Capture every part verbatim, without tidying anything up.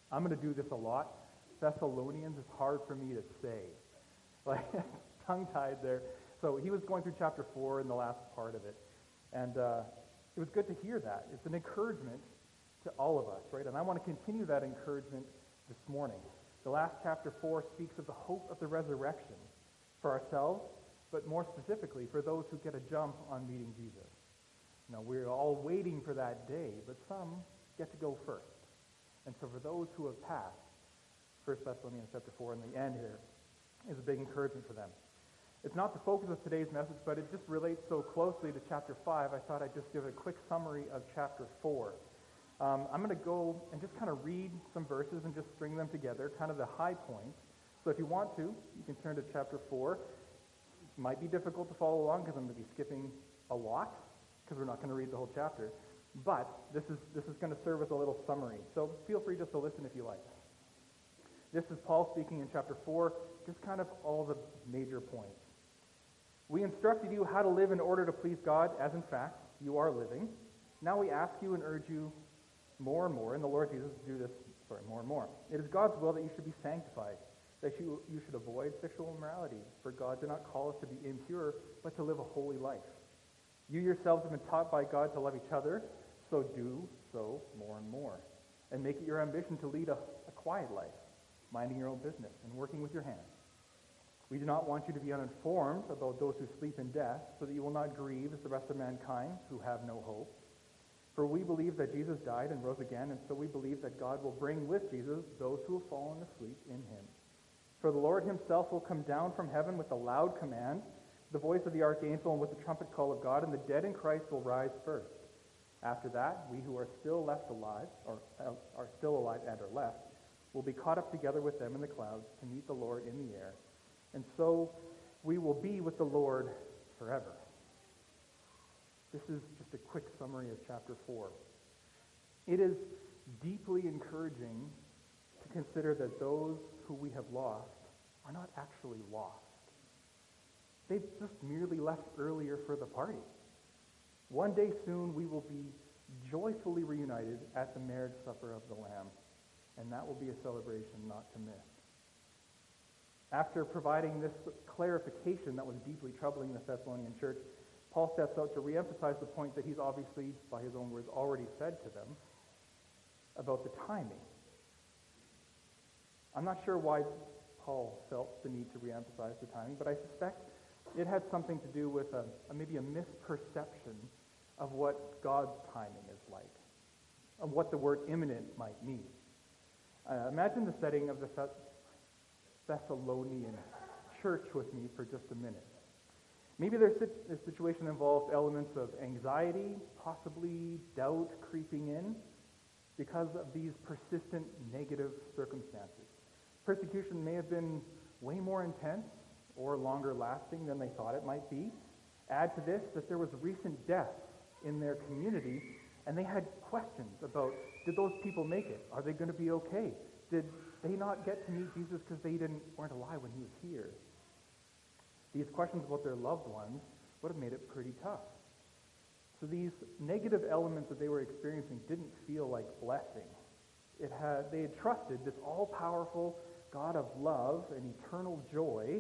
I'm going to do this a lot. Thessalonians is hard for me to say. Like, tongue-tied there. So he was going through chapter four in the last part of it. And uh, it was good to hear that. It's an encouragement to all of us, right? And I want to continue that encouragement this morning. The last chapter four speaks of the hope of the resurrection for ourselves, but more specifically for those who get a jump on meeting Jesus. Now, we're all waiting for that day, but some get to go first. And so for those who have passed, First Thessalonians chapter four in the end here is a big encouragement for them. It's not the focus of today's message, but it just relates so closely to chapter five, I thought I'd just give a quick summary of chapter four. Um, I'm going to go and just kind of read some verses and just string them together, kind of the high points. So if you want to, you can turn to chapter four. It might be difficult to follow along because I'm going to be skipping a lot, because we're not going to read the whole chapter. But this is this is going to serve as a little summary. So feel free just to listen if you like. This is Paul speaking in chapter four, just kind of all the major points. We instructed you how to live in order to please God, as in fact you are living. Now we ask you and urge you more and more, and the Lord Jesus do this, sorry, more and more. It is God's will that you should be sanctified, that you, you should avoid sexual immorality, for God did not call us to be impure, but to live a holy life. You yourselves have been taught by God to love each other, so do so more and more. And make it your ambition to lead a, a quiet life, minding your own business and working with your hands. We do not want you to be uninformed about those who sleep in death, so that you will not grieve as the rest of mankind who have no hope. For we believe that Jesus died and rose again, and so we believe that God will bring with Jesus those who have fallen asleep in him. For the Lord himself will come down from heaven with a loud command, the voice of the archangel, and with the trumpet call of God, and the dead in Christ will rise first. After that, we who are still left alive, or are still alive and are left, will be caught up together with them in the clouds to meet the Lord in the air. And so we will be with the Lord forever. This is just a quick summary of chapter four. It is deeply encouraging to consider that those who we have lost are not actually lost. They've just merely left earlier for the party. One day soon we will be joyfully reunited at the marriage supper of the Lamb, and that will be a celebration not to miss. After providing this clarification that was deeply troubling the Thessalonian church, Paul steps out to reemphasize the point that he's obviously, by his own words, already said to them about the timing. I'm not sure why Paul felt the need to reemphasize the timing, but I suspect it had something to do with a, a maybe a misperception of what God's timing is like, of what the word imminent might mean. Uh, imagine the setting of the Thess- Thessalonian church with me for just a minute. Maybe their, sit- their situation involved elements of anxiety, possibly doubt creeping in because of these persistent negative circumstances. Persecution may have been way more intense or longer lasting than they thought it might be. Add to this that there was recent death in their community, and they had questions about, did those people make it? Are they going to be okay? Did they not get to meet Jesus because they didn't weren't alive when he was here? These questions about their loved ones would have made it pretty tough. So these negative elements that they were experiencing didn't feel like blessing. It had they had trusted this all-powerful God of love and eternal joy,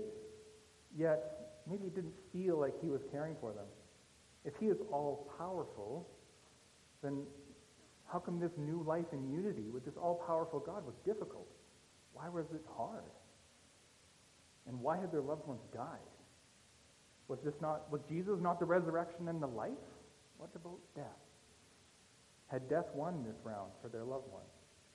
yet maybe it didn't feel like he was caring for them. If he is all-powerful, then how come this new life in unity with this all-powerful God was difficult? Why was it hard? And why had their loved ones died? Was this not was Jesus not the resurrection and the life? What about death? Had death won this round for their loved ones?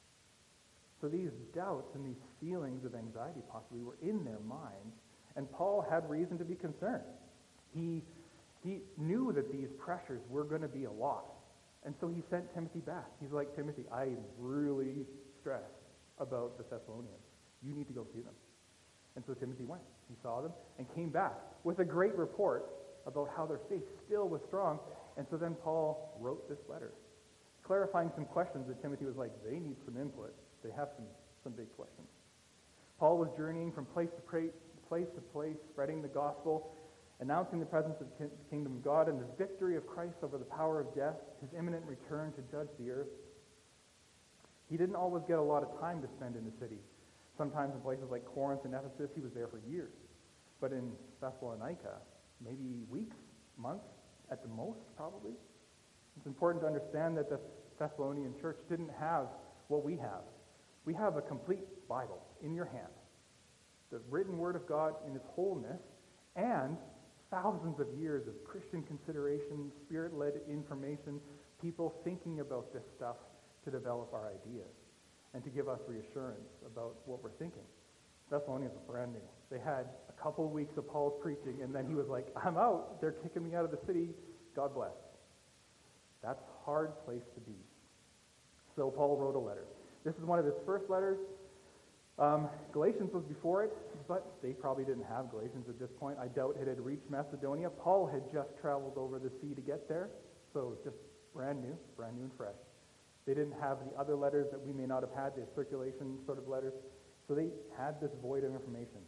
So these doubts and these feelings of anxiety possibly were in their minds, and Paul had reason to be concerned. He he knew that these pressures were going to be a lot. And so he sent Timothy back. He's like, Timothy, I'm really stressed about the Thessalonians. You need to go see them. And so Timothy went. He saw them and came back with a great report about how their faith still was strong. And so then Paul wrote this letter, clarifying some questions that Timothy was like, they need some input. They have some, some big questions. Paul was journeying from place to place, place to place, spreading the gospel, announcing the presence of the kingdom of God and the victory of Christ over the power of death, his imminent return to judge the earth. He didn't always get a lot of time to spend in the city. Sometimes in places like Corinth and Ephesus, he was there for years. But in Thessalonica, maybe weeks, months at the most, probably. It's important to understand that the Thessalonian church didn't have what we have. We have a complete Bible in your hand. The written Word of God in its wholeness, and thousands of years of Christian consideration, Spirit-led information, people thinking about this stuff to develop our ideas and to give us reassurance about what we're thinking. Thessalonians were brand new. They had a couple of weeks of Paul's preaching, and then he was like, I'm out. They're kicking me out of the city. God bless. That's a hard place to be. So Paul wrote a letter. This is one of his first letters. Um, Galatians was before it, but they probably didn't have Galatians at this point. I doubt it had reached Macedonia. Paul had just traveled over the sea to get there, so just brand new, brand new and fresh. They didn't have the other letters that we may not have had, the circulation sort of letters. So they had this void of information.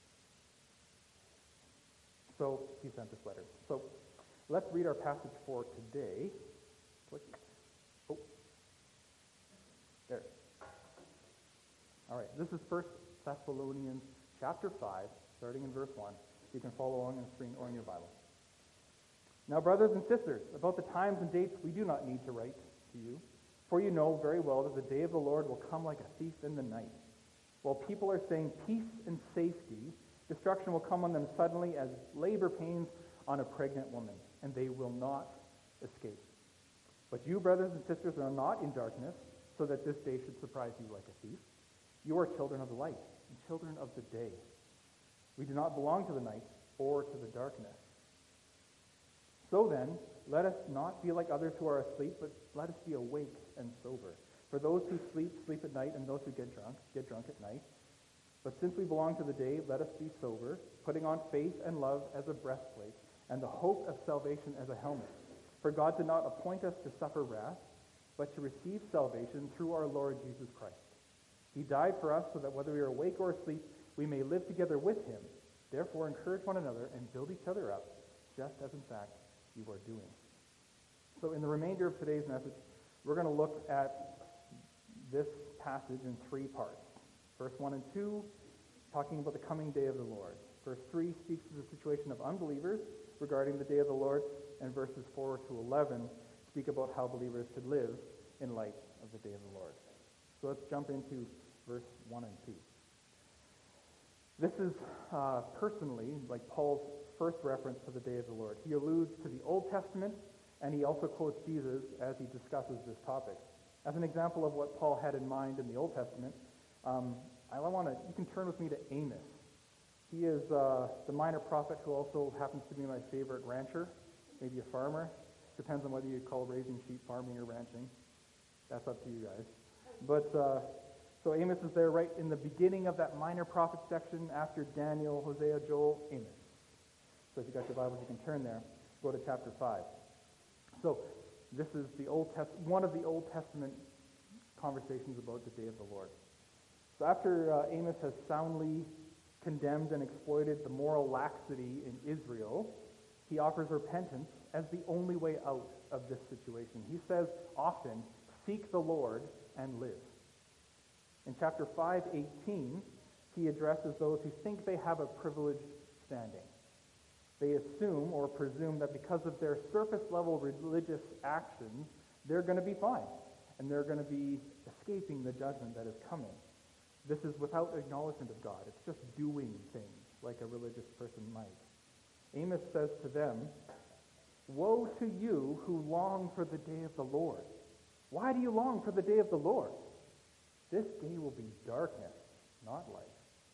So he sent this letter. So let's read our passage for today. Click. Oh, there. All right, this is First Thessalonians chapter five, starting in verse one. You can follow along on the screen or in your Bible. Now, brothers and sisters, about the times and dates we do not need to write to you, for you know very well that the day of the Lord will come like a thief in the night. While people are saying peace and safety, destruction will come on them suddenly as labor pains on a pregnant woman, and they will not escape. But you, brothers and sisters, are not in darkness, so that this day should surprise you like a thief. You are children of the light and children of the day. We do not belong to the night or to the darkness. So then, let us not be like others who are asleep, but let us be awake and sober. For those who sleep, sleep at night, and those who get drunk, get drunk at night. But since we belong to the day, let us be sober, putting on faith and love as a breastplate, and the hope of salvation as a helmet. For God did not appoint us to suffer wrath, but to receive salvation through our Lord Jesus Christ. He died for us so that whether we are awake or asleep, we may live together with him. Therefore, encourage one another and build each other up, just as in fact you are doing. So in the remainder of today's message, we're going to look at this passage in three parts. Verse one and two, talking about the coming day of the Lord. Verse three speaks to the situation of unbelievers regarding the day of the Lord, and verses four to eleven speak about how believers should live in light of the day of the Lord. So let's jump into verse one and two. This is uh, personally like Paul's first reference to the day of the Lord. He alludes to the Old Testament, and he also quotes Jesus as he discusses this topic. As an example of what Paul had in mind in the Old Testament, um, I want to, you can turn with me to Amos. He is uh, the minor prophet who also happens to be my favorite rancher, maybe a farmer. Depends on whether you call raising sheep farming or ranching. That's up to you guys. But uh, so Amos is there right in the beginning of that minor prophet section after Daniel, Hosea, Joel, Amos. So if you got your Bibles, you can turn there. Go to chapter five. So this is the Old Test- one of the Old Testament conversations about the day of the Lord. So after uh, Amos has soundly condemned and exploited the moral laxity in Israel, he offers repentance as the only way out of this situation. He says often, seek the Lord and live. In chapter five eighteen, he addresses those who think they have a privileged standing. They assume or presume that because of their surface-level religious actions, they're going to be fine, and they're going to be escaping the judgment that is coming. This is without acknowledgement of God. It's just doing things like a religious person might. Amos says to them, woe to you who long for the day of the Lord. Why do you long for the day of the Lord? This day will be darkness, not light.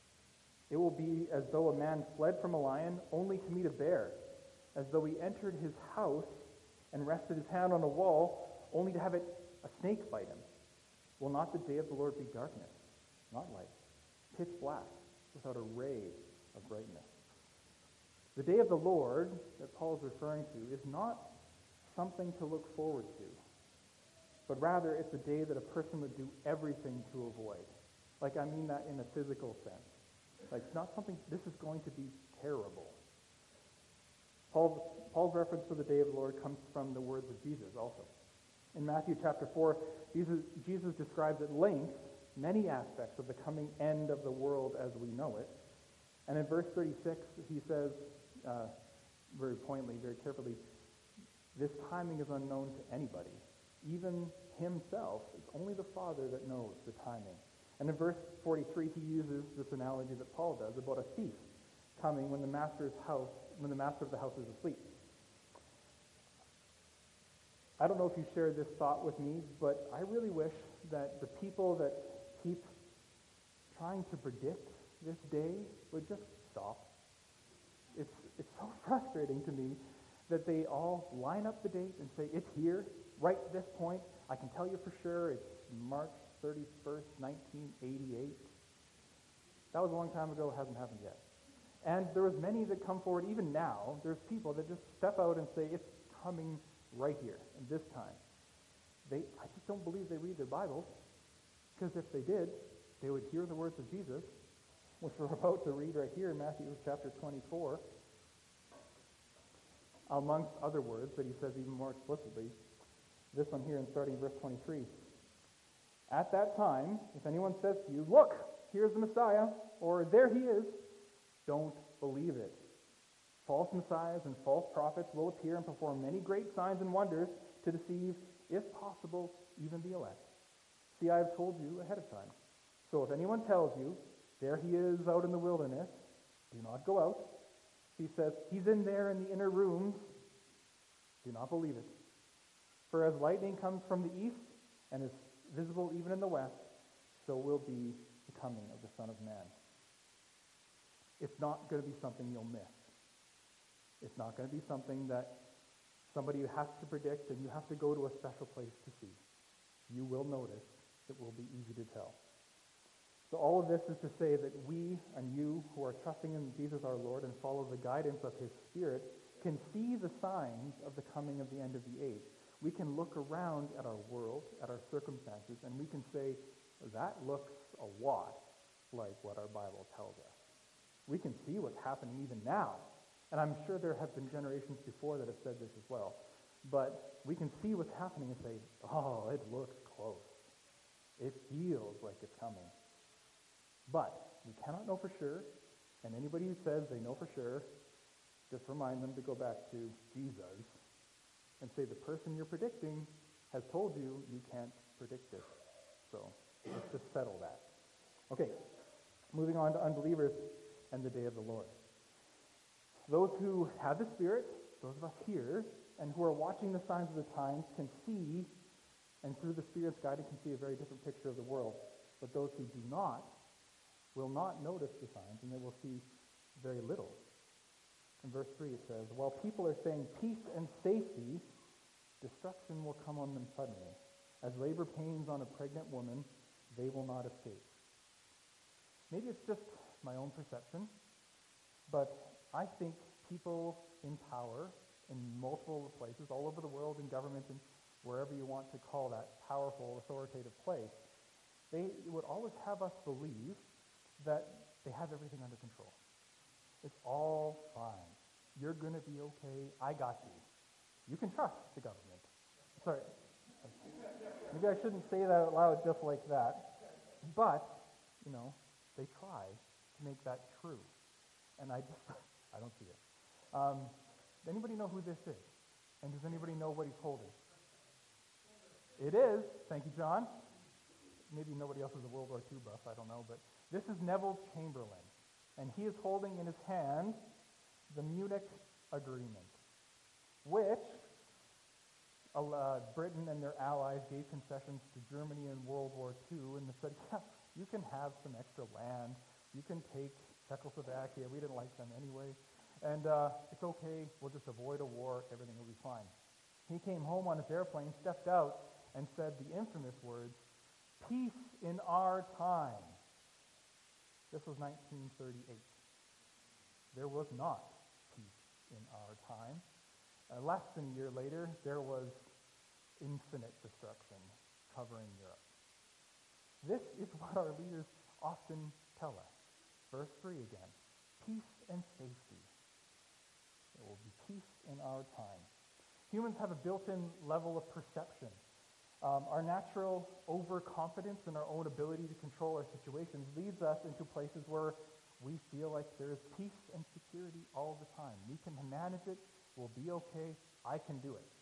It will be as though a man fled from a lion only to meet a bear, as though he entered his house and rested his hand on a wall only to have it a snake bite him. Will not the day of the Lord be darkness, not light, pitch black, without a ray of brightness? The day of the Lord that Paul is referring to is not something to look forward to, but rather it's a day that a person would do everything to avoid. Like, I mean that in a physical sense. Like, it's not something, this is going to be terrible. Paul's, Paul's reference to the day of the Lord comes from the words of Jesus also. In Matthew chapter four, Jesus, Jesus describes at length many aspects of the coming end of the world as we know it. And in verse thirty-six, he says, uh, very pointedly, very carefully, this timing is unknown to anybody, even himself. It's only the Father that knows the timing. And in verse forty-three, he uses this analogy that Paul does about a thief coming when the master's house, when the master of the house is asleep. I don't know if you share this thought with me, but I really wish that the people that keep trying to predict this day would just stop. It's it's so frustrating to me that they all line up the date and say, it's here, right at this point. I can tell you for sure it's March thirty-first, nineteen eighty-eight. That was a long time ago, hasn't happened yet. And there was many that come forward, even now, there's people that just step out and say, it's coming right here, and this time. They, I just don't believe they read their Bibles, because if they did, they would hear the words of Jesus, which we're about to read right here in Matthew chapter twenty-four, amongst other words that he says even more explicitly. This one here in starting verse twenty-three. At that time, if anyone says to you, look, here's the Messiah, or there he is, don't believe it. False messiahs and false prophets will appear and perform many great signs and wonders to deceive, if possible, even the elect. See, I have told you ahead of time. So if anyone tells you, there he is out in the wilderness, do not go out. He says, he's in there in the inner rooms, do not believe it. For as lightning comes from the east and is visible even in the west, so will be the coming of the Son of Man. It's not going to be something you'll miss. It's not going to be something that somebody has to predict and you have to go to a special place to see. You will notice. It will be easy to tell. So all of this is to say that we and you who are trusting in Jesus our Lord and follow the guidance of his Spirit can see the signs of the coming of the end of the age. We can look around at our world, at our circumstances, and we can say, that looks a lot like what our Bible tells us. We can see what's happening even now. And I'm sure there have been generations before that have said this as well. But we can see what's happening and say, oh, it looks close. It feels like it's coming. But we cannot know for sure. And anybody who says they know for sure, just remind them to go back to Jesus and say the person you're predicting has told you you can't predict it. So let's just settle that. Okay, moving on to unbelievers and the day of the Lord. Those who have the Spirit, those of us here, and who are watching the signs of the times can see, and through the Spirit's guidance can see a very different picture of the world. But those who do not will not notice the signs, and they will see very little. In verse three it says, while people are saying peace and safety, destruction will come on them suddenly. As labor pains on a pregnant woman, they will not escape. Maybe it's just my own perception, but I think people in power in multiple places, all over the world, in government, and wherever you want to call that powerful, authoritative place, they would always have us believe that they have everything under control. It's all fine. You're going to be okay. I got you. You can trust the government. Sorry. Maybe I shouldn't say that out loud just like that. But, you know, they try to make that true. And I just, I don't see it. Um, does anybody know who this is? And does anybody know what he's holding? It is. Thank you, John. Maybe nobody else is a World War Two buff, I don't know. But this is Neville Chamberlain. And he is holding in his hand the Munich Agreement, which uh, Britain and their allies gave concessions to Germany in World War Two, and they said, yeah, you can have some extra land, you can take Czechoslovakia, we didn't like them anyway, and uh, it's okay, we'll just avoid a war, everything will be fine. He came home on his airplane, stepped out, and said the infamous words, peace in our time. This was nineteen thirty-eight. There was not peace in our time. Uh, less than a year later, there was infinite destruction covering Europe. This is what our leaders often tell us. Verse three again, peace and safety. There will be peace in our time. Humans have a built-in level of perception Um, our natural overconfidence in our own ability to control our situations leads us into places where we feel like there is peace and security all the time. We can manage it. We'll be okay. I can do it.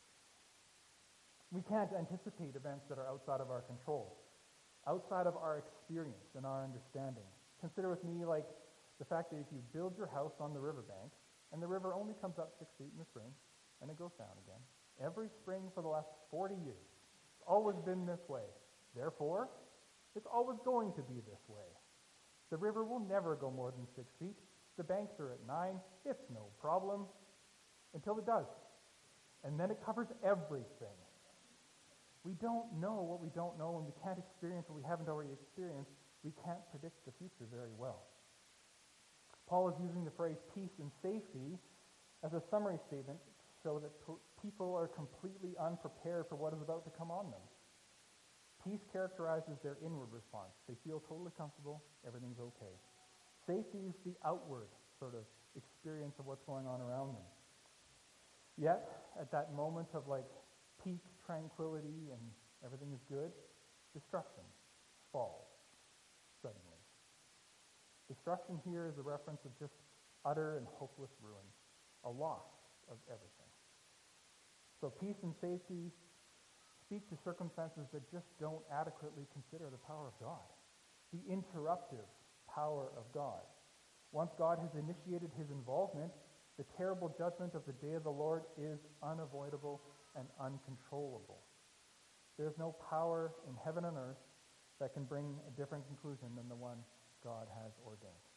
We can't anticipate events that are outside of our control, outside of our experience and our understanding. Consider with me like the fact that if you build your house on the riverbank, and the river only comes up six feet in the spring, and it goes down again, every spring for the last forty years, it's always been this way. Therefore, it's always going to be this way. The river will never go more than six feet. The banks are at nine. It's no problem until it does. And then it covers everything. We don't know what we don't know, and we can't experience what we haven't already experienced. We can't predict the future very well. Paul is using the phrase peace and safety as a summary statement to show that po- people are completely unprepared for what is about to come on them. Peace characterizes their inward response. They feel totally comfortable, everything's okay. Safety is the outward sort of experience of what's going on around them. Yet, at that moment of like peak tranquility and everything is good, destruction falls suddenly. Destruction here is a reference of just utter and hopeless ruin, a loss of everything. So peace and safety speak to circumstances that just don't adequately consider the power of God, the interruptive power of God. Once God has initiated his involvement, the terrible judgment of the day of the Lord is unavoidable and uncontrollable. There is no power in heaven and earth that can bring a different conclusion than the one God has ordained.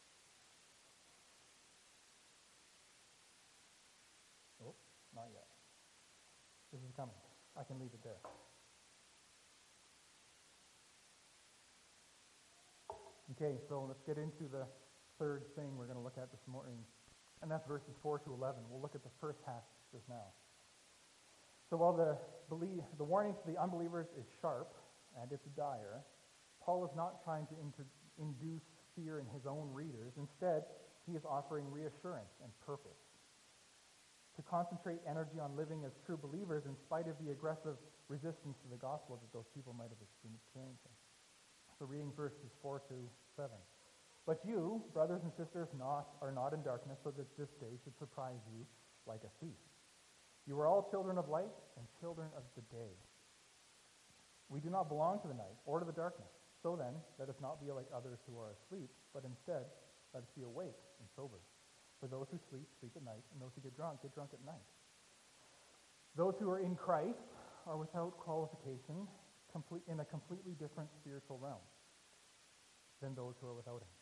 Oh, not yet. This is coming. I can leave it there. Okay, so let's get into the third thing we're going to look at this morning, and that's verses four to eleven. We'll look at the first half just now. So while the belie- the warning to the unbelievers is sharp and it's dire, Paul is not trying to inter- induce fear in his own readers. Instead, he is offering reassurance and purpose. To concentrate energy on living as true believers in spite of the aggressive resistance to the gospel that those people might have been experiencing. So reading verses four to seven. But you, brothers and sisters, not, are not in darkness, so that this day should surprise you like a thief. You are all children of light and children of the day. We do not belong to the night or to the darkness. So then, let us not be like others who are asleep, but instead, let us be awake and sober. For those who sleep, sleep at night, and those who get drunk, get drunk at night. Those who are in Christ are without qualification, complete, in a completely different spiritual realm than those who are without him.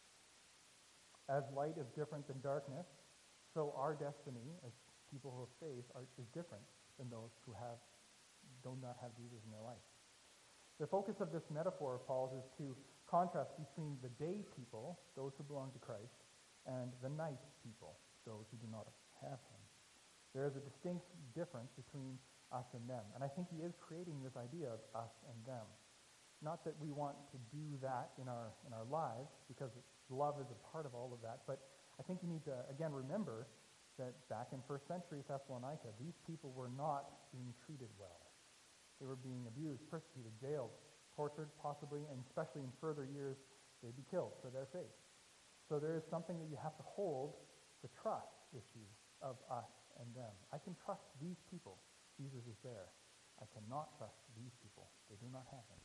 As light is different than darkness, so our destiny as people who have faith are, is different than those who have do not have Jesus in their life. The focus of this metaphor of Paul's is to contrast between the day people, those who belong to Christ, and the night people, those who do not have him. There is a distinct difference between us and them. And I think he is creating this idea of us and them. Not that we want to do that in our in our lives, because love is a part of all of that, but I think you need to, again, remember that back in first century Thessalonica, these people were not being treated well. They were being abused, persecuted, jailed, tortured, possibly, and especially in further years, they'd be killed for their faith. So there is something that you have to hold, the trust issue of us and them. I can trust these people. Jesus is there. I cannot trust these people. They do not have him.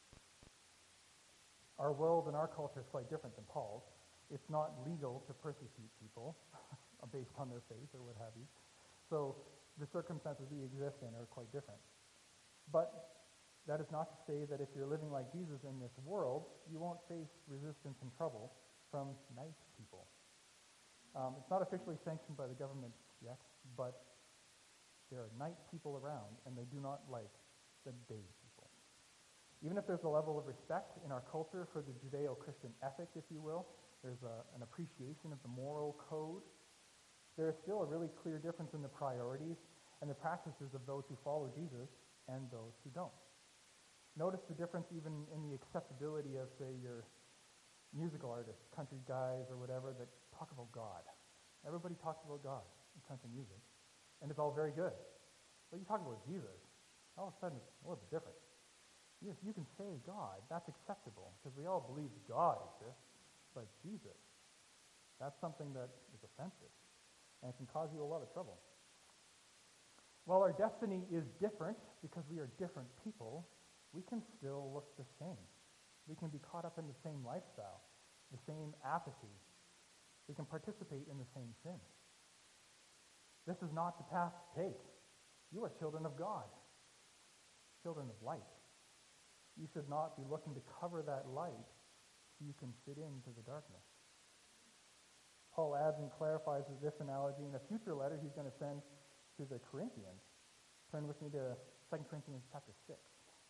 Our world and our culture is quite different than Paul's. It's not legal to persecute people based on their faith or what have you. So the circumstances we exist in are quite different. But that is not to say that if you're living like Jesus in this world, you won't face resistance and trouble from night people. Um, it's not officially sanctioned by the government yet, but there are night people around, and they do not like the day people. Even if there's a level of respect in our culture for the Judeo-Christian ethic, if you will, there's a, an appreciation of the moral code, there is still a really clear difference in the priorities and the practices of those who follow Jesus and those who don't. Notice the difference even in the acceptability of, say, your musical artists, country guys or whatever, that talk about God. Everybody talks about God in country music, and it's all very good. But you talk about Jesus, all of a sudden it's a little bit different. You, you can say God, that's acceptable, because we all believe God exists, but Jesus, that's something that is offensive, and it can cause you a lot of trouble. While our destiny is different, because we are different people, we can still look the same. We can be caught up in the same lifestyle, the same apathy. We can participate in the same sin. This is not the path to take. You are children of God, children of light. You should not be looking to cover that light so you can fit into the darkness. Paul adds and clarifies this analogy in a future letter he's going to send to the Corinthians. Turn with me to Second Corinthians chapter six.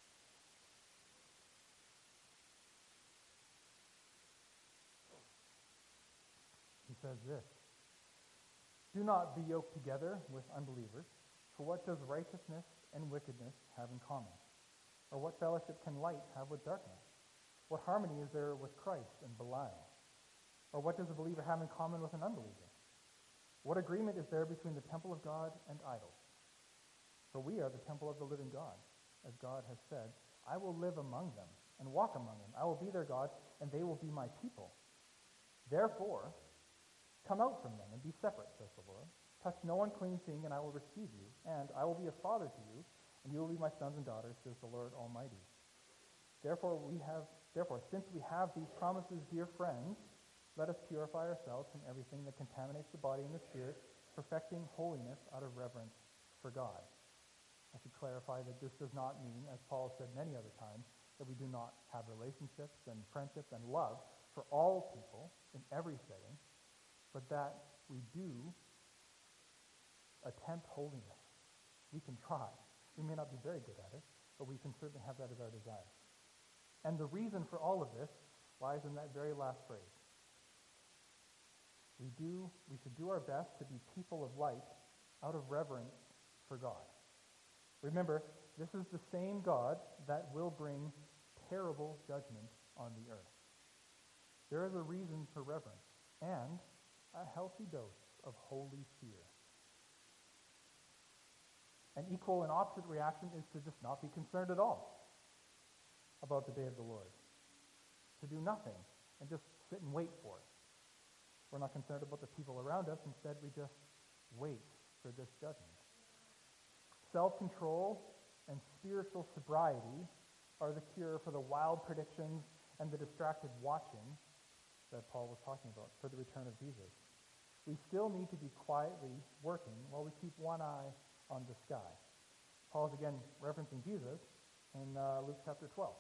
He says this, "Do not be yoked together with unbelievers, for what does righteousness and wickedness have in common? Or what fellowship can light have with darkness? What harmony is there with Christ and Belial? Or what does a believer have in common with an unbeliever? What agreement is there between the temple of God and idols? For we are the temple of the living God. As God has said, I will live among them and walk among them. I will be their God, and they will be my people. Therefore, come out from them and be separate, says the Lord. Touch no unclean thing, and I will receive you, and I will be a father to you, and you will be my sons and daughters, says the Lord Almighty. Therefore, we have, therefore, since we have these promises, dear friends, let us purify ourselves from everything that contaminates the body and the spirit, perfecting holiness out of reverence for God." I should clarify that this does not mean, as Paul said many other times, that we do not have relationships and friendships and love for all people in every setting, but that we do attempt holiness. We can try. We may not be very good at it, but we can certainly have that as our desire. And the reason for all of this lies in that very last phrase. We do, we should do our best to be people of light out of reverence for God. Remember, this is the same God that will bring terrible judgment on the earth. There is a reason for reverence and a healthy dose of holy fear. An equal and opposite reaction is to just not be concerned at all about the day of the Lord. To do nothing and just sit and wait for it. We're not concerned about the people around us. Instead, we just wait for this judgment. Self-control and spiritual sobriety are the cure for the wild predictions and the distracted watching that Paul was talking about for the return of Jesus. We still need to be quietly working while we keep one eye on the sky. Paul is again referencing Jesus in uh, Luke chapter twelve.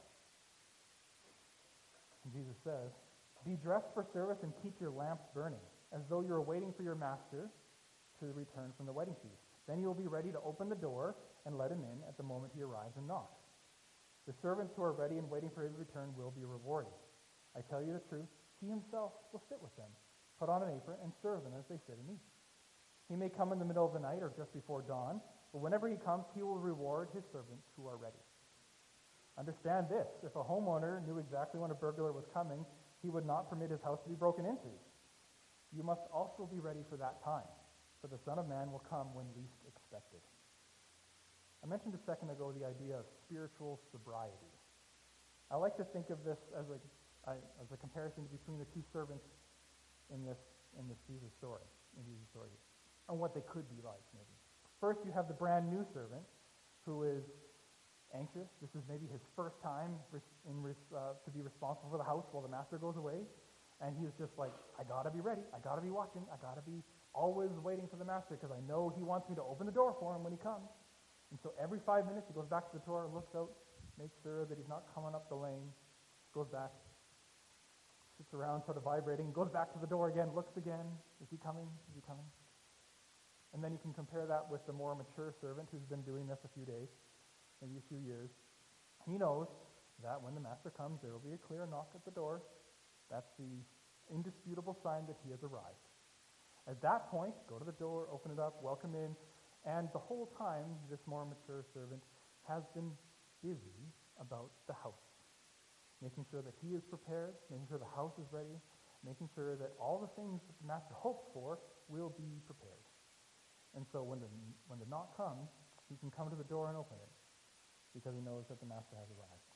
And Jesus says, "Be dressed for service and keep your lamps burning, as though you are waiting for your master to return from the wedding feast. Then you will be ready to open the door and let him in at the moment he arrives and knocks. The servants who are ready and waiting for his return will be rewarded. I tell you the truth, he himself will sit with them, put on an apron, and serve them as they sit and eat. He may come in the middle of the night or just before dawn, but whenever he comes, he will reward his servants who are ready. Understand this, if a homeowner knew exactly when a burglar was coming, he would not permit his house to be broken into. You must also be ready for that time, for the Son of Man will come when least expected." I mentioned a second ago the idea of spiritual sobriety. I like to think of this as a, as a comparison between the two servants in this in this Jesus story, in Jesus' story, and what they could be like, maybe. First, you have the brand new servant who is anxious. This is maybe his first time in, uh, to be responsible for the house while the master goes away. And he's just like, I got to be ready. I got to be watching. I got to be always waiting for the master because I know he wants me to open the door for him when he comes. And so every five minutes he goes back to the door, looks out, makes sure that he's not coming up the lane, goes back, sits around sort of vibrating, goes back to the door again, looks again. Is he coming? Is he coming? And then you can compare that with the more mature servant who's been doing this a few days, maybe a few years. He knows that when the master comes, there will be a clear knock at the door. That's the indisputable sign that he has arrived. At that point, go to the door, open it up, welcome in, and the whole time, this more mature servant has been busy about the house, making sure that he is prepared, making sure the house is ready, making sure that all the things that the master hopes for will be prepared. And so when the when the knock comes, he can come to the door and open it. because he knows that the master has arrived.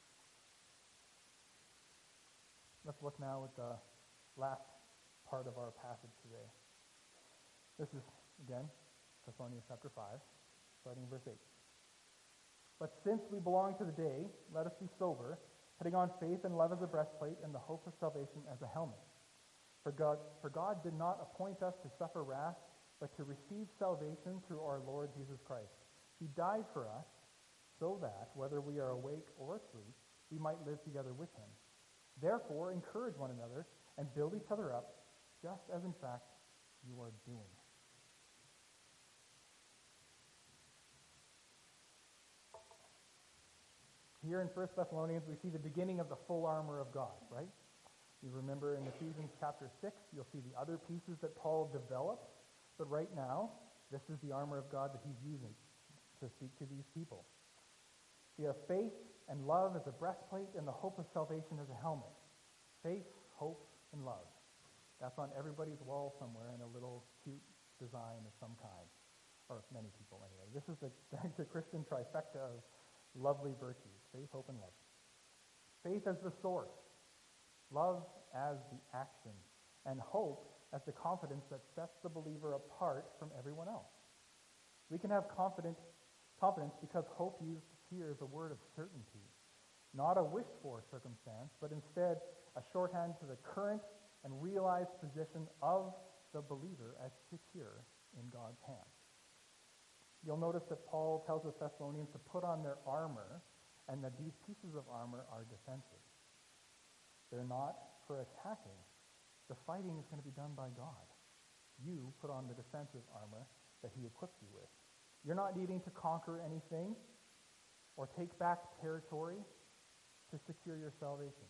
Let's look now at the last part of our passage today. This is, again, Thessalonians chapter five, starting in verse eight. But since we belong to the day, let us be sober, putting on faith and love as a breastplate and the hope of salvation as a helmet. For God, for God did not appoint us to suffer wrath, but to receive salvation through our Lord Jesus Christ. He died for us so that, whether we are awake or asleep, we might live together with him. Therefore, encourage one another and build each other up, just as in fact you are doing. Here in First Thessalonians, we see the beginning of the full armor of God, right? You remember in Ephesians chapter six, you'll see the other pieces that Paul develops. But right now, this is the armor of God that he's using to speak to these people. We have faith and love as a breastplate and the hope of salvation as a helmet. Faith, hope, and love. That's on everybody's wall somewhere in a little cute design of some kind. Or many people anyway. This is the, the Christian trifecta of lovely virtues. Faith, hope, and love. Faith as the source. Love as the action. And hope as the confidence that sets the believer apart from everyone else. We can have confidence, confidence because hope used here is a word of certainty. Not a wished-for circumstance, but instead a shorthand to the current and realized position of the believer as secure in God's hands. You'll notice that Paul tells the Thessalonians to put on their armor, and that these pieces of armor are defensive. They're not for attacking. The fighting is going to be done by God. You put on the defensive armor that he equipped you with. You're not needing to conquer anything or take back territory to secure your salvation.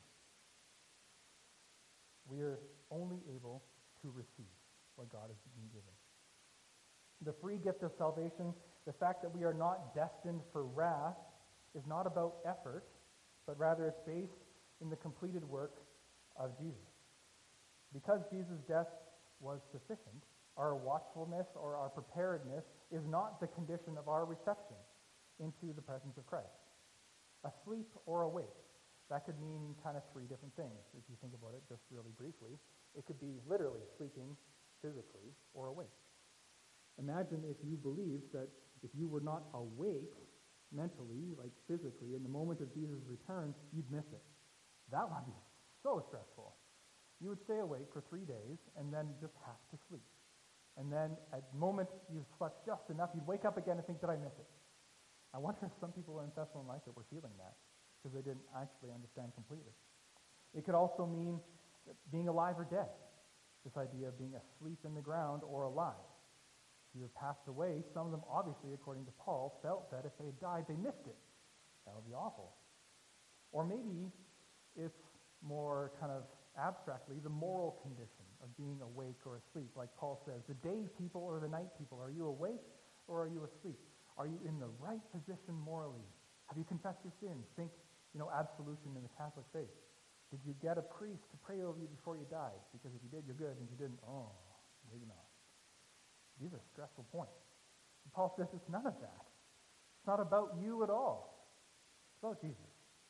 We are only able to receive what God has been given. The free gift of salvation, the fact that we are not destined for wrath, is not about effort, but rather it's based in the completed work of Jesus. Because Jesus' death was sufficient, our watchfulness or our preparedness is not the condition of our reception into the presence of Christ. Asleep or awake, that could mean kind of three different things, if you think about it just really briefly. It could be literally sleeping physically or awake. Imagine if you believed that if you were not awake mentally, like physically, in the moment of Jesus' return, you'd miss it. That would be so stressful. You would stay awake for three days and then just have to sleep. And then at the moment you've slept just enough, you'd wake up again and think, did I miss it? I wonder if some people in Thessalonica were feeling that because they didn't actually understand completely. It could also mean being alive or dead. This idea of being asleep in the ground or alive. If you have passed away, some of them obviously, according to Paul, felt that if they had died, they missed it. That would be awful. Or maybe it's more kind of abstractly the moral condition of being awake or asleep. Like Paul says, the day people or the night people, are you awake or are you asleep? Are you in the right position morally? Have you confessed your sins? Think, you know, absolution in the Catholic faith. Did you get a priest to pray over you before you died? Because if you did, you're good, and if you didn't, oh, maybe not. These are stressful points. And Paul says it's none of that. It's not about you at all. It's about Jesus.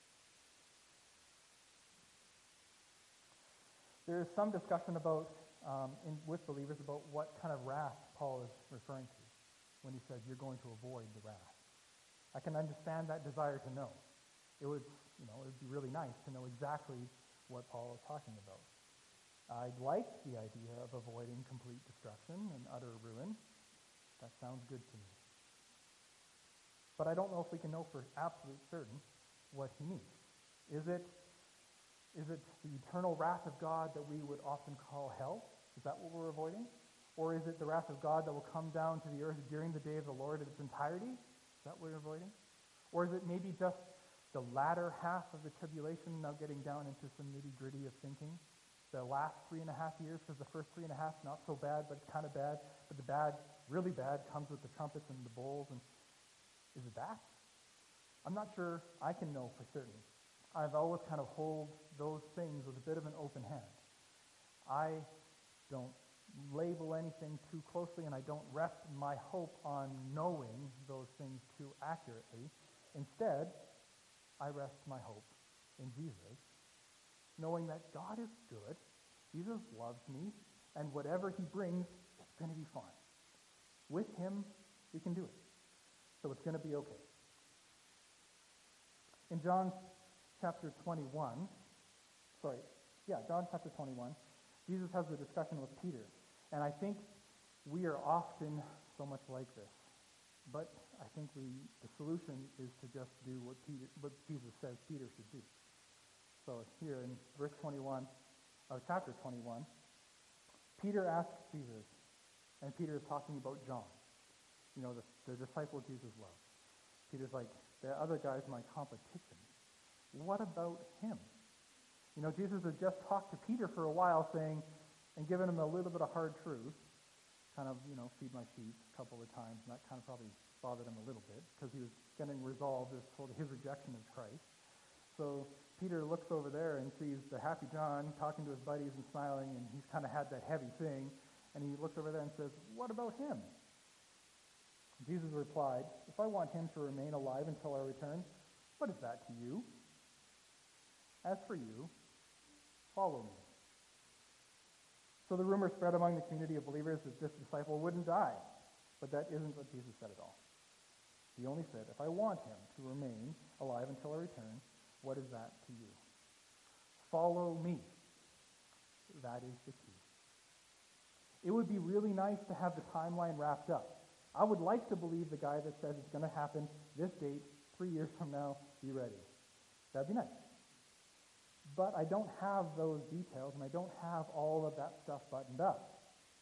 There is some discussion about, um, in, with believers about what kind of wrath Paul is referring to when he says you're going to avoid the wrath. I can understand that desire to know. It would, you know, it would be really nice to know exactly what Paul is talking about. I'd like the idea of avoiding complete destruction and utter ruin. That sounds good to me. But I don't know if we can know for absolute certain what he means. Is it Is it the eternal wrath of God that we would often call hell? Is that what we're avoiding? Or is it the wrath of God that will come down to the earth during the day of the Lord in its entirety? Is that what we're avoiding? Or is it maybe just the latter half of the tribulation, now getting down into some nitty-gritty of thinking? The last three and a half years, because the first three and a half, not so bad, but it's kind of bad. But the bad, really bad, comes with the trumpets and the bowls. And is it that? I'm not sure I can know for certain. I've always kind of hold those things with a bit of an open hand. I don't label anything too closely, and I don't rest my hope on knowing those things too accurately. Instead, I rest my hope in Jesus, knowing that God is good, Jesus loves me, and whatever he brings, it's going to be fine. With him, we can do it. So it's going to be okay. In John chapter twenty-one, sorry, yeah, John chapter twenty-one, Jesus has a discussion with Peter. And I think we are often so much like this. But I think we, the solution is to just do what, Peter, what Jesus says Peter should do. So here in verse twenty-one of chapter twenty-one, Peter asks Jesus, and Peter is talking about John, you know, the, the disciple Jesus loved. Peter's like, the other guy's my competition. What about him? You know, Jesus had just talked to Peter for a while saying, and given him a little bit of hard truth, kind of, you know, feed my sheep a couple of times, and that kind of probably bothered him a little bit because he was getting resolved as sort of his rejection of Christ. So Peter looks over there and sees the happy John talking to his buddies and smiling, and he's kind of had that heavy thing, and he looks over there and says, what about him? Jesus replied, if I want him to remain alive until I return, what is that to you? As for you, follow me. So the rumor spread among the community of believers that this disciple wouldn't die. But that isn't what Jesus said at all. He only said, if I want him to remain alive until I return, what is that to you? Follow me. That is the key. It would be really nice to have the timeline wrapped up. I would like to believe the guy that says it's going to happen this date, three years from now, be ready. That'd be nice. But I don't have those details, and I don't have all of that stuff buttoned up.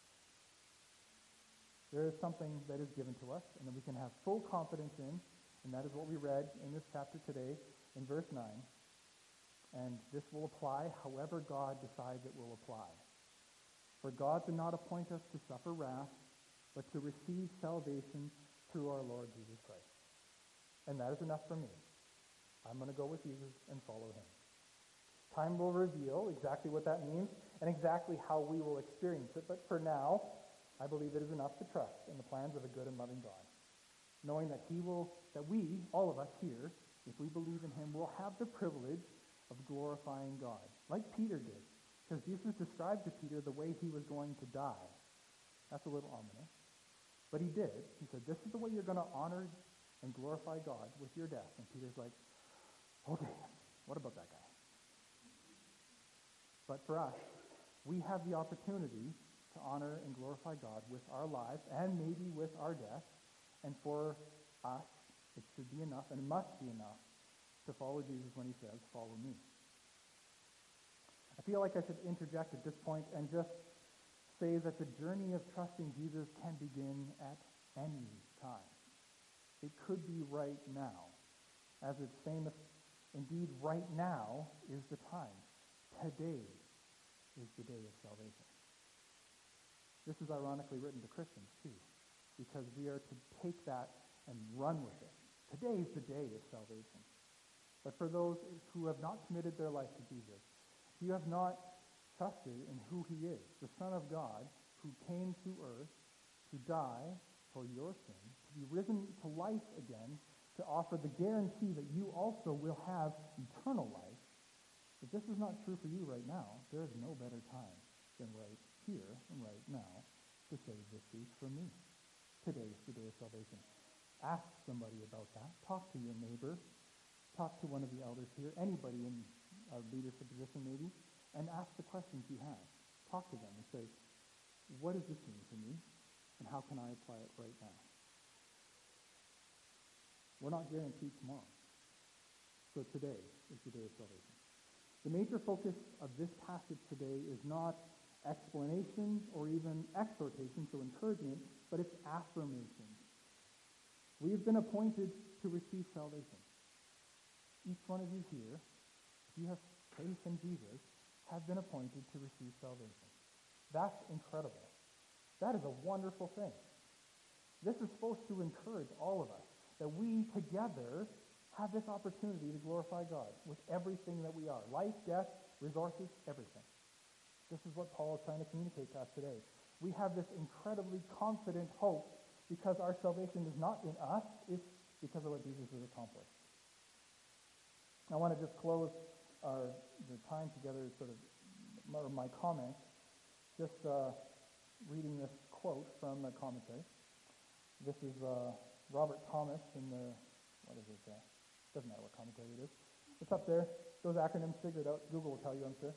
There is something that is given to us, and that we can have full confidence in, and that is what we read in this chapter today in verse nine. And this will apply however God decides it will apply. For God did not appoint us to suffer wrath, but to receive salvation through our Lord Jesus Christ. And that is enough for me. I'm going to go with Jesus and follow him. Time will reveal exactly what that means and exactly how we will experience it. But for now, I believe it is enough to trust in the plans of a good and loving God, knowing that he will, that we, all of us here, if we believe in him, will have the privilege of glorifying God, like Peter did. Because Jesus described to Peter the way he was going to die. That's a little ominous. But he did. He said, this is the way you're going to honor and glorify God with your death. And Peter's like, okay, what about that guy? But for us, we have the opportunity to honor and glorify God with our lives and maybe with our death. And for us, it should be enough, and it must be enough, to follow Jesus when he says, follow me. I feel like I should interject at this point and just say that the journey of trusting Jesus can begin at any time. It could be right now. As it's famous, indeed, right now is the time. Today is the day of salvation. This is ironically written to Christians, too, because we are to take that and run with it. Today is the day of salvation. But for those who have not committed their life to Jesus, if you have not trusted in who he is, the Son of God, who came to earth to die for your sin, to be risen to life again, to offer the guarantee that you also will have eternal life, if this is not true for you right now, there is no better time than right here and right now to say, this is for me. Today is the day of salvation. Ask somebody about that. Talk to your neighbor. Talk to one of the elders here, anybody in a leadership position maybe, and ask the questions you have. Talk to them and say, what does this mean for me, and how can I apply it right now? We're not guaranteed tomorrow. So today is the day of salvation. The major focus of this passage today is not explanation or even exhortation, so encouragement, but it's affirmation. We have been appointed to receive salvation. Each one of you here, if you have faith in Jesus, have been appointed to receive salvation. That's incredible. That is a wonderful thing. This is supposed to encourage all of us, that we together have this opportunity to glorify God with everything that we are. Life, death, resources, everything. This is what Paul is trying to communicate to us today. We have this incredibly confident hope because our salvation is not in us, it's because of what Jesus has accomplished. I want to just close our the time together, sort of, or my comments, just uh, reading this quote from the commentary. This is uh, Robert Thomas in the, what is it, uh, doesn't matter what commentary it is. It's up there. Those acronyms, figure it out. Google will tell you, I'm sure.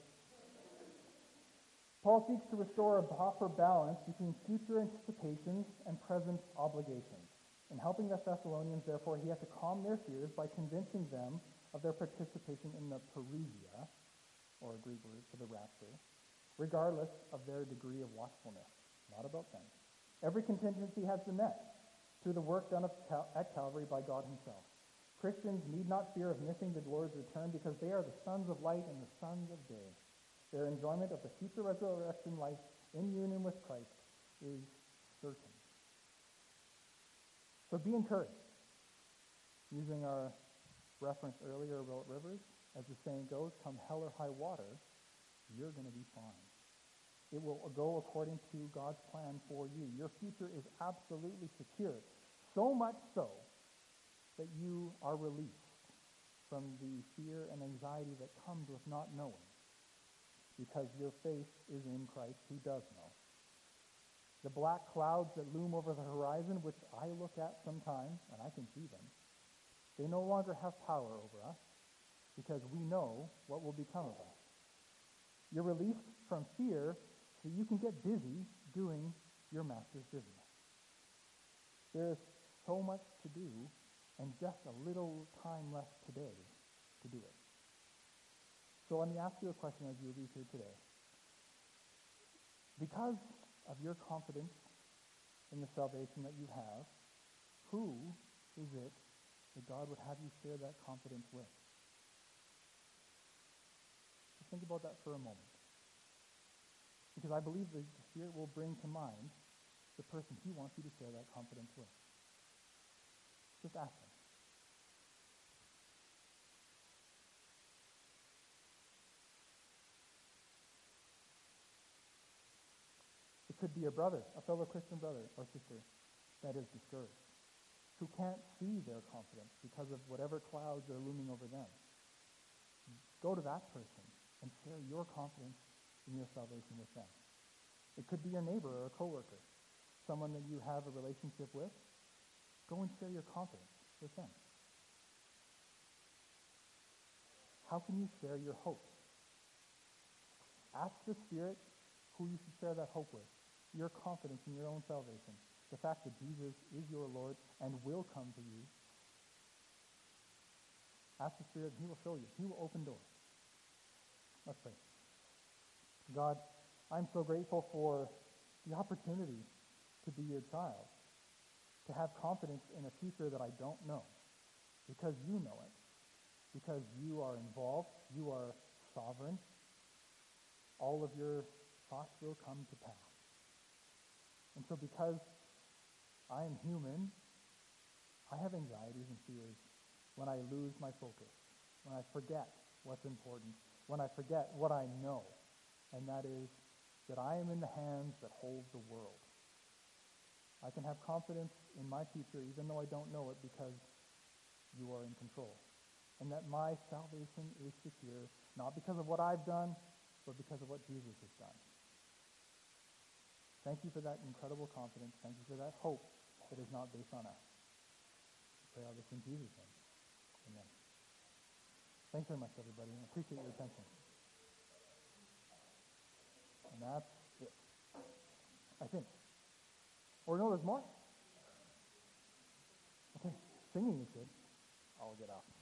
Paul seeks to restore a proper balance between future anticipations and present obligations. In helping the Thessalonians, therefore, he had to calm their fears by convincing them of their participation in the parousia, or a Greek word for the rapture, regardless of their degree of watchfulness. Not about them. Every contingency has been met through the work done at Calvary by God himself. Christians need not fear of missing the Lord's return because they are the sons of light and the sons of day. Their enjoyment of the future resurrection life in union with Christ is certain. So be encouraged. Using our reference earlier about rivers, as the saying goes, come hell or high water, you're going to be fine. It will go according to God's plan for you. Your future is absolutely secure, so much so that you are released from the fear and anxiety that comes with not knowing, because your faith is in Christ who does know. The black clouds that loom over the horizon, which I look at sometimes, and I can see them, they no longer have power over us because we know what will become of us. You're released from fear so you can get busy doing your master's business. There is so much to do and just a little time left today to do it. So let me ask you a question as you leave here today. Because of your confidence in the salvation that you have, who is it that God would have you share that confidence with? Just think about that for a moment. Because I believe the Spirit will bring to mind the person he wants you to share that confidence with. Just ask him. It could be a brother, a fellow Christian brother or sister that is discouraged, who can't see their confidence because of whatever clouds are looming over them. Go to that person and share your confidence in your salvation with them. It could be your neighbor or a coworker, someone that you have a relationship with. Go and share your confidence with them. How can you share your hope? Ask the Spirit who you should share that hope with, your confidence in your own salvation, the fact that Jesus is your Lord and will come to you. Ask the Spirit, and he will show you. He will open doors. Let's pray. God, I'm so grateful for the opportunity to be your child, to have confidence in a future that I don't know, because you know it, because you are involved, you are sovereign. All of your thoughts will come to pass. And so because I am human, I have anxieties and fears when I lose my focus, when I forget what's important, when I forget what I know, and that is that I am in the hands that hold the world. I can have confidence in my future even though I don't know it because you are in control. And that my salvation is secure, not because of what I've done, but because of what Jesus has done. Thank you for that incredible confidence. Thank you for that hope that is not based on us. I pray all this in Jesus' name. Amen. Thanks very much, everybody. I appreciate your attention. And that's it, I think. Or no, there's more? Okay, singing is good. I'll get off.